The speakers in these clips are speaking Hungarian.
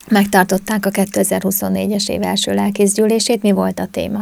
Megtartották a 2024-es év első lelkészgyűlését. Mi volt a téma?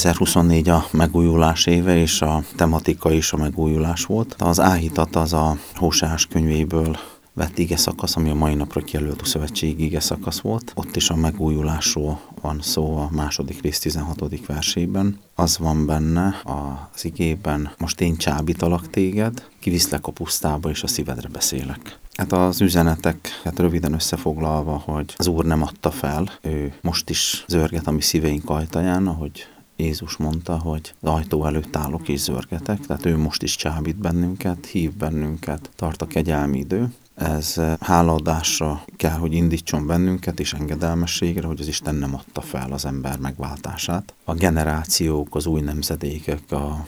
2024 a megújulás éve, és a tematika is a megújulás volt. Az áhítat az a Hóseás könyvéből vett igeszakasz, ami a mai napra kijelölt szövetségi igeszakasz volt. Ott is a megújulásról van szó a második rész 16. versében. Az van benne az igében: most én csábítalak téged, kiviszlek a pusztába, és a szívedre beszélek. Hát az üzeneteket röviden összefoglalva, hogy az Úr nem adta fel, ő most is zörget a mi szíveink ajtaján, ahogy Jézus mondta, hogy az ajtó előtt állok és zörgetek, tehát ő most is csábít bennünket, hív bennünket, tart a kegyelmi idő. Ez hálaadásra kell, hogy indítson bennünket, és engedelmességre, hogy az Isten nem adta fel az ember megváltását. A generációk, az új nemzedékek a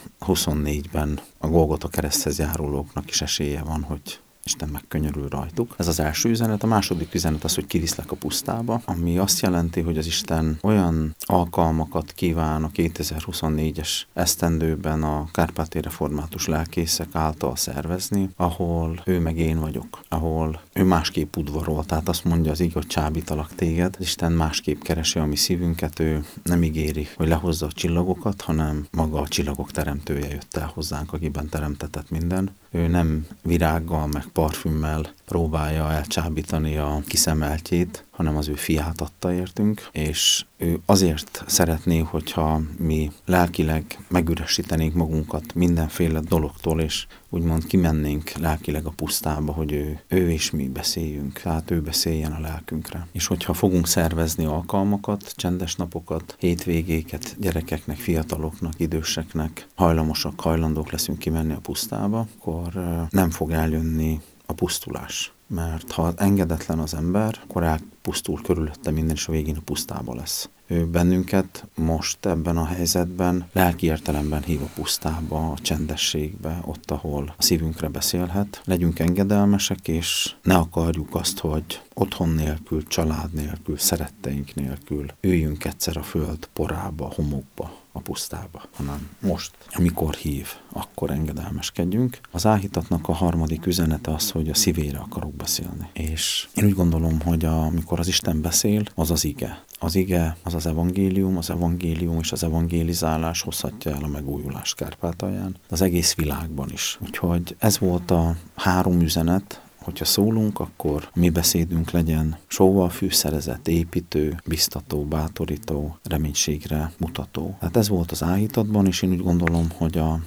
24-ben a Golgota kereszthez járulóknak is esélye van, hogy Isten megkönyörül rajtuk. Ez az első üzenet. A második üzenet az, hogy kiviszlek a pusztába, ami azt jelenti, hogy az Isten olyan alkalmakat kíván a 2024-es esztendőben a kárpátaljai református lelkészek által szervezni, ahol ő meg én vagyok, ahol ő másképp udvarol, tehát azt mondja az ige, hogy csábítalak téged. Az Isten másképp keresi a mi szívünket, ő nem ígéri, hogy lehozza a csillagokat, hanem maga a csillagok teremtője jött el hozzánk, akiben teremtetett minden. Ő nem virággal, meg parfümmel próbálja elcsábítani a kiszemeltjét, hanem az ő fiát adta értünk, és ő azért szeretné, hogyha mi lelkileg megüresítenénk magunkat mindenféle dologtól, és úgymond kimennénk lelkileg a pusztába, hogy ő és mi beszéljünk, tehát ő beszéljen a lelkünkre. És hogyha fogunk szervezni alkalmakat, csendes napokat, hétvégéket gyerekeknek, fiataloknak, időseknek, hajlandók leszünk kimenni a pusztába, akkor nem fog eljönni a pusztulás. Mert ha engedetlen az ember, akkor elpusztul körülötte minden, és a végén a pusztába lesz. Ő bennünket most ebben a helyzetben lelki értelemben hív a pusztába, a csendességbe, ott, ahol a szívünkre beszélhet. Legyünk engedelmesek, és ne akarjuk azt, hogy otthon nélkül, család nélkül, szeretteink nélkül üljünk egyszer a föld porába, a homokba, a pusztába, hanem most, amikor hív, akkor engedelmeskedjünk. Az áhítatnak a harmadik üzenete az, hogy a szívére akarok beszélni. És én úgy gondolom, hogy amikor az Isten beszél, az az ige. Az ige az az evangélium és az evangélizálás hozhatja el a megújulást Kárpátalján, az egész világban is. Úgyhogy ez volt a 3 üzenet. Hogyha szólunk, akkor mi beszédünk legyen sóval fűszerezett, építő, biztató, bátorító, reménységre mutató. Hát ez volt az áhítatban, és én úgy gondolom, hogy a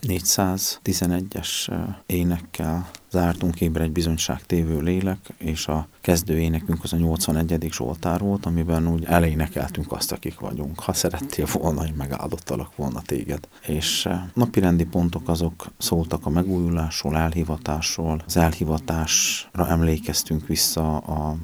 411-es énekkel zártunk, ébredj bizonyságtévő lélek, és a kezdő énekünk az a 81. Zsoltár volt, amiben úgy elénekeltünk azt, akik vagyunk. Ha szerettél volna, hogy megáldottalak volna téged. És napirendi pontok azok szóltak a megújulásról, elhivatásról. Az elhivatásra emlékeztünk vissza a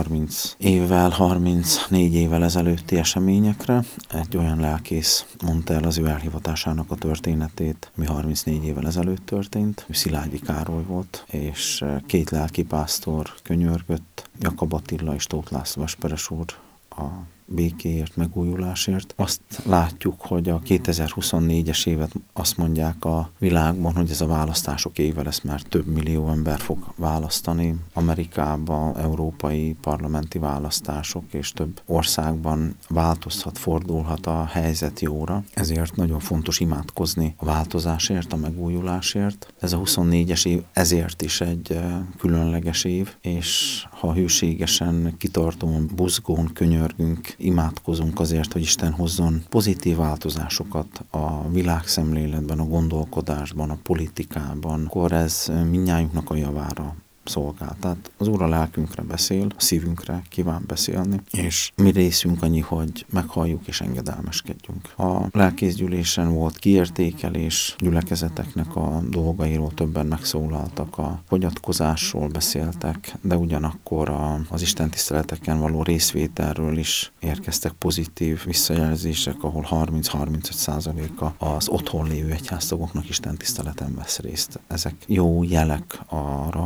34 évvel ezelőtti eseményekre. Egy olyan lelkész mondta el az ő elhivatásának a történetét, ami 34 évvel ezelőtt történt. Ő Szilágyi Károly volt, és 2 lelkipásztor könyörgött, Jakab Attila és Tóth László Esperes úr a békéért, megújulásért. Azt látjuk, hogy a 2024-es évet azt mondják a világban, hogy ez a választások éve lesz, mert több millió ember fog választani. Amerikában európai parlamenti választások, és több országban változhat, fordulhat a helyzet jóra. Ezért nagyon fontos imádkozni a változásért, a megújulásért. Ez a 24-es év ezért is egy különleges év, és ha hűségesen, kitartóan, buzgón könyörgünk, imádkozunk azért, hogy Isten hozzon pozitív változásokat a világszemléletben, a gondolkodásban, a politikában, akkor ez mindnyájunknak a javára szolgál. Tehát az Úr a lelkünkre beszél, a szívünkre kíván beszélni, és mi részünk annyi, hogy meghalljuk és engedelmeskedjünk. A lelkészgyűlésen volt kiértékelés, gyülekezeteknek a dolgairól többen megszólaltak, a fogyatkozásról beszéltek, de ugyanakkor az istentiszteleteken való részvételről is érkeztek pozitív visszajelzések, ahol 30-35%-a az otthon lévő egyháztagoknak istentiszteleten vesz részt. Ezek jó jelek arra, hogy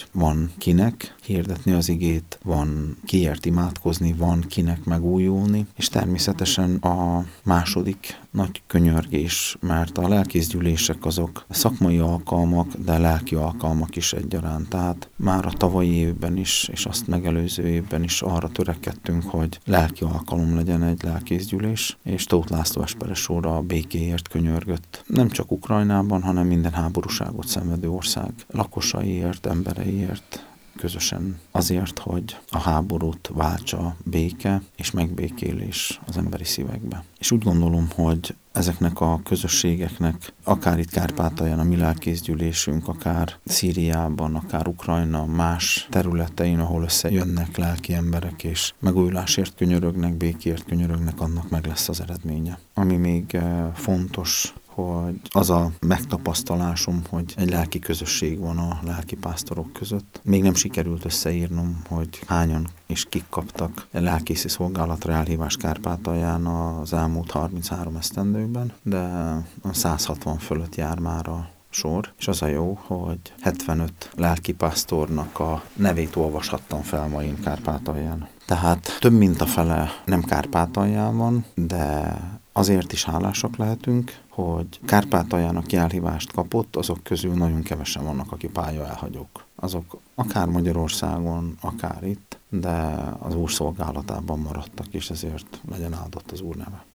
van kinek hirdetni az igét, van kiért imádkozni, van kinek megújulni, és természetesen a második nagy könyörgés, mert a lelkészgyűlések azok szakmai alkalmak, de lelki alkalmak is egyaránt. Tehát már a tavalyi évben is, és azt megelőző évben is arra törekedtünk, hogy lelki alkalom legyen egy lelkészgyűlés, és Tóth László Esperes úr a békéért könyörgött. Nem csak Ukrajnában, hanem minden háborúságot szenvedő ország lakosaiért, embereiért, közösen azért, hogy a háborút váltsa béke és megbékélés az emberi szívekbe. És úgy gondolom, hogy ezeknek a közösségeknek, akár itt Kárpátalján a mi lelkészgyűlésünk, akár Szíriában, akár Ukrajna más területein, ahol összejönnek lelki emberek, és megújulásért könyörögnek, békért könyörögnek, annak meg lesz az eredménye. Ami még fontos, hogy az a megtapasztalásom, hogy egy lelki közösség van a lelkipásztorok között. Még nem sikerült összeírnom, hogy hányan és kik kaptak lelkészi szolgálatra elhívást Kárpátalján az elmúlt 33 esztendőben, de 160 fölött jár már a sor, és az a jó, hogy 75 lelkipásztornak a nevét olvashattam fel ma én Kárpátalján. Tehát több mint a fele nem Kárpátalján van, de azért is hálásak lehetünk, hogy Kárpátalján, aki elhívást kapott, azok közül nagyon kevesen vannak, aki pályaelhagyók. Azok akár Magyarországon, akár itt, de az Úr szolgálatában maradtak, és ezért legyen áldott az Úr neve.